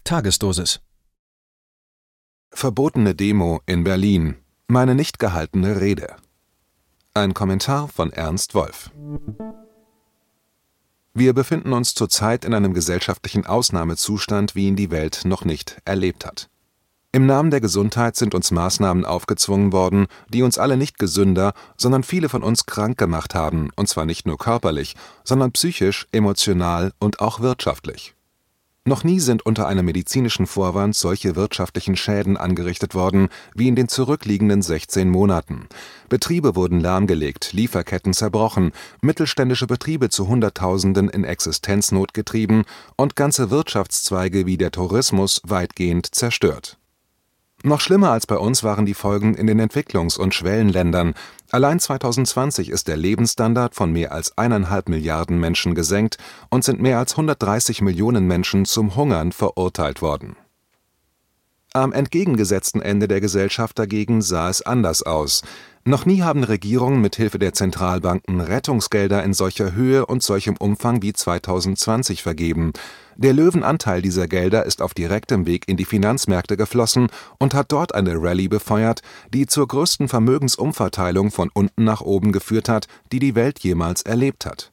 Tagesdosis. Verbotene Demo in Berlin. Meine nicht gehaltene Rede. Ein Kommentar von Ernst Wolf. Wir befinden uns zurzeit in einem gesellschaftlichen Ausnahmezustand, wie ihn die Welt noch nicht erlebt hat. Im Namen der Gesundheit sind uns Maßnahmen aufgezwungen worden, die uns alle nicht gesünder, sondern viele von uns krank gemacht haben, und zwar nicht nur körperlich, sondern psychisch, emotional und auch wirtschaftlich. Noch nie sind unter einem medizinischen Vorwand solche wirtschaftlichen Schäden angerichtet worden wie in den zurückliegenden 16 Monaten. Betriebe wurden lahmgelegt, Lieferketten zerbrochen, mittelständische Betriebe zu Hunderttausenden in Existenznot getrieben und ganze Wirtschaftszweige wie der Tourismus weitgehend zerstört. Noch schlimmer als bei uns waren die Folgen in den Entwicklungs- und Schwellenländern. Allein 2020 ist der Lebensstandard von mehr als 1,5 Milliarden Menschen gesenkt und sind mehr als 130 Millionen Menschen zum Hungern verurteilt worden. Am entgegengesetzten Ende der Gesellschaft dagegen sah es anders aus. Noch nie haben Regierungen mit Hilfe der Zentralbanken Rettungsgelder in solcher Höhe und solchem Umfang wie 2020 vergeben. Der Löwenanteil dieser Gelder ist auf direktem Weg in die Finanzmärkte geflossen und hat dort eine Rallye befeuert, die zur größten Vermögensumverteilung von unten nach oben geführt hat, die die Welt jemals erlebt hat.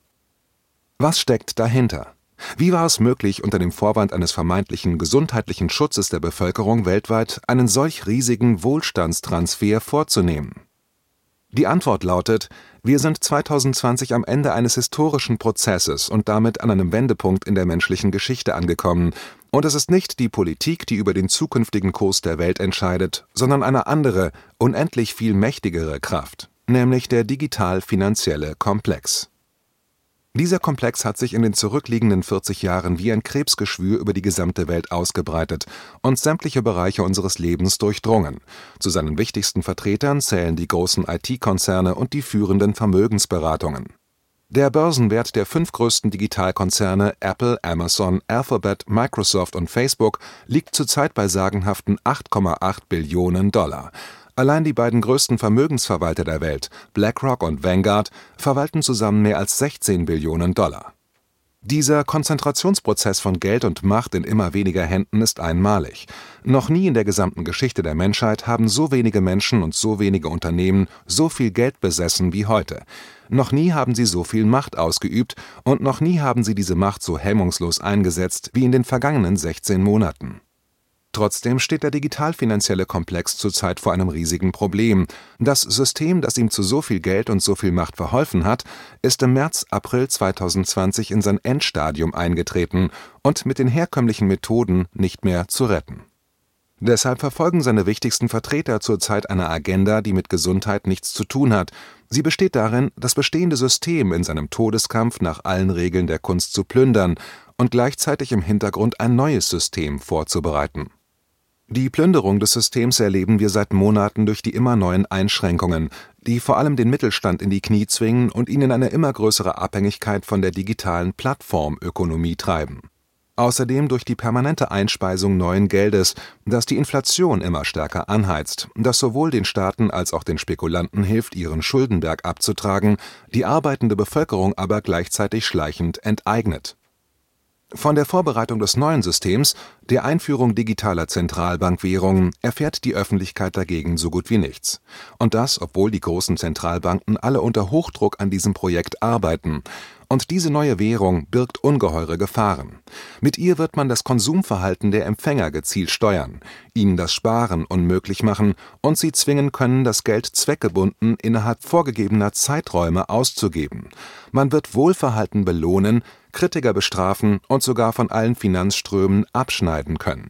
Was steckt dahinter? Wie war es möglich, unter dem Vorwand eines vermeintlichen gesundheitlichen Schutzes der Bevölkerung weltweit einen solch riesigen Wohlstandstransfer vorzunehmen? Die Antwort lautet: Wir sind 2020 am Ende eines historischen Prozesses und damit an einem Wendepunkt in der menschlichen Geschichte angekommen. Und es ist nicht die Politik, die über den zukünftigen Kurs der Welt entscheidet, sondern eine andere, unendlich viel mächtigere Kraft, nämlich der digital-finanzielle Komplex. Dieser Komplex hat sich in den zurückliegenden 40 Jahren wie ein Krebsgeschwür über die gesamte Welt ausgebreitet und sämtliche Bereiche unseres Lebens durchdrungen. Zu seinen wichtigsten Vertretern zählen die großen IT-Konzerne und die führenden Vermögensberatungen. Der Börsenwert der 5 größten Digitalkonzerne Apple, Amazon, Alphabet, Microsoft und Facebook liegt zurzeit bei sagenhaften 8,8 Billionen $. Allein die beiden größten Vermögensverwalter der Welt, BlackRock und Vanguard, verwalten zusammen mehr als 16 Billionen $. Dieser Konzentrationsprozess von Geld und Macht in immer weniger Händen ist einmalig. Noch nie in der gesamten Geschichte der Menschheit haben so wenige Menschen und so wenige Unternehmen so viel Geld besessen wie heute. Noch nie haben sie so viel Macht ausgeübt und noch nie haben sie diese Macht so hemmungslos eingesetzt wie in den vergangenen 16 Monaten. Trotzdem steht der digital-finanzielle Komplex zurzeit vor einem riesigen Problem. Das System, das ihm zu so viel Geld und so viel Macht verholfen hat, ist im März/April 2020 in sein Endstadium eingetreten und mit den herkömmlichen Methoden nicht mehr zu retten. Deshalb verfolgen seine wichtigsten Vertreter zurzeit eine Agenda, die mit Gesundheit nichts zu tun hat. Sie besteht darin, das bestehende System in seinem Todeskampf nach allen Regeln der Kunst zu plündern und gleichzeitig im Hintergrund ein neues System vorzubereiten. Die Plünderung des Systems erleben wir seit Monaten durch die immer neuen Einschränkungen, die vor allem den Mittelstand in die Knie zwingen und ihn in eine immer größere Abhängigkeit von der digitalen Plattformökonomie treiben. Außerdem durch die permanente Einspeisung neuen Geldes, das die Inflation immer stärker anheizt, das sowohl den Staaten als auch den Spekulanten hilft, ihren Schuldenberg abzutragen, die arbeitende Bevölkerung aber gleichzeitig schleichend enteignet. Von der Vorbereitung des neuen Systems, der Einführung digitaler Zentralbankwährungen, erfährt die Öffentlichkeit dagegen so gut wie nichts. Und das, obwohl die großen Zentralbanken alle unter Hochdruck an diesem Projekt arbeiten. Und diese neue Währung birgt ungeheure Gefahren. Mit ihr wird man das Konsumverhalten der Empfänger gezielt steuern, ihnen das Sparen unmöglich machen und sie zwingen können, das Geld zweckgebunden innerhalb vorgegebener Zeiträume auszugeben. Man wird Wohlverhalten belohnen, Kritiker bestrafen und sogar von allen Finanzströmen abschneiden können.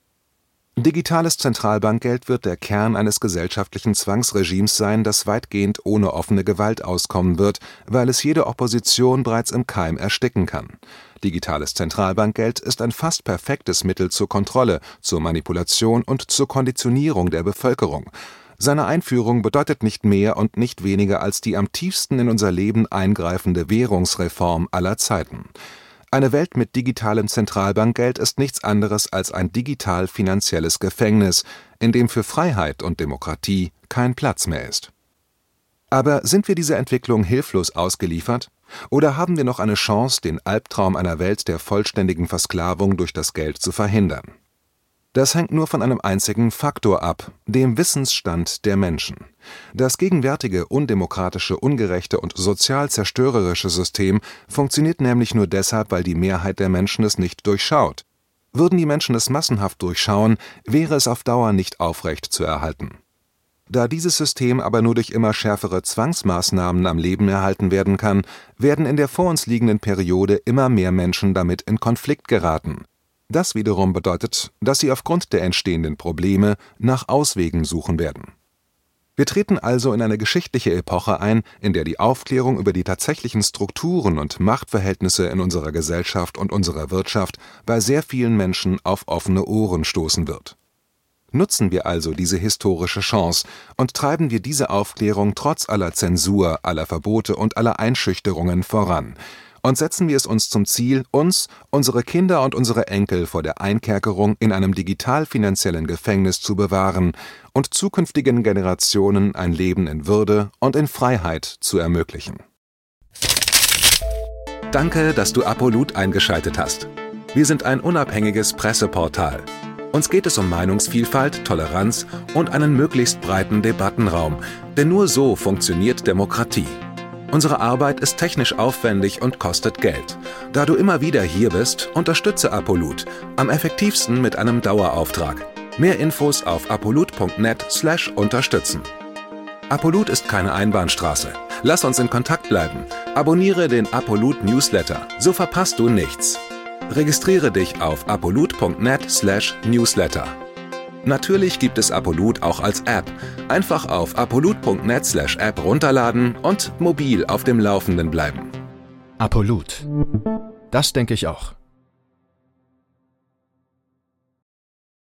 Digitales Zentralbankgeld wird der Kern eines gesellschaftlichen Zwangsregimes sein, das weitgehend ohne offene Gewalt auskommen wird, weil es jede Opposition bereits im Keim ersticken kann. Digitales Zentralbankgeld ist ein fast perfektes Mittel zur Kontrolle, zur Manipulation und zur Konditionierung der Bevölkerung. Seine Einführung bedeutet nicht mehr und nicht weniger als die am tiefsten in unser Leben eingreifende Währungsreform aller Zeiten. Eine Welt mit digitalem Zentralbankgeld ist nichts anderes als ein digital-finanzielles Gefängnis, in dem für Freiheit und Demokratie kein Platz mehr ist. Aber sind wir dieser Entwicklung hilflos ausgeliefert? Oder haben wir noch eine Chance, den Albtraum einer Welt der vollständigen Versklavung durch das Geld zu verhindern? Das hängt nur von einem einzigen Faktor ab, dem Wissensstand der Menschen. Das gegenwärtige undemokratische, ungerechte und sozial zerstörerische System funktioniert nämlich nur deshalb, weil die Mehrheit der Menschen es nicht durchschaut. Würden die Menschen es massenhaft durchschauen, wäre es auf Dauer nicht aufrecht zu erhalten. Da dieses System aber nur durch immer schärfere Zwangsmaßnahmen am Leben erhalten werden kann, werden in der vor uns liegenden Periode immer mehr Menschen damit in Konflikt geraten. Das wiederum bedeutet, dass sie aufgrund der entstehenden Probleme nach Auswegen suchen werden. Wir treten also in eine geschichtliche Epoche ein, in der die Aufklärung über die tatsächlichen Strukturen und Machtverhältnisse in unserer Gesellschaft und unserer Wirtschaft bei sehr vielen Menschen auf offene Ohren stoßen wird. Nutzen wir also diese historische Chance und treiben wir diese Aufklärung trotz aller Zensur, aller Verbote und aller Einschüchterungen voran. Und setzen wir es uns zum Ziel, uns, unsere Kinder und unsere Enkel vor der Einkerkerung in einem digital-finanziellen Gefängnis zu bewahren und zukünftigen Generationen ein Leben in Würde und in Freiheit zu ermöglichen. Danke, dass du Apollut eingeschaltet hast. Wir sind ein unabhängiges Presseportal. Uns geht es um Meinungsvielfalt, Toleranz und einen möglichst breiten Debattenraum, denn nur so funktioniert Demokratie. Unsere Arbeit ist technisch aufwendig und kostet Geld. Da du immer wieder hier bist, unterstütze Apollut, am effektivsten mit einem Dauerauftrag. Mehr Infos auf apollut.net/unterstützen. Apollut ist keine Einbahnstraße. Lass uns in Kontakt bleiben. Abonniere den Apollut Newsletter, so verpasst du nichts. Registriere dich auf apollut.net/newsletter. Natürlich gibt es Apollut auch als App. Einfach auf apollut.net/app runterladen und mobil auf dem Laufenden bleiben. Apollut. Das denke ich auch.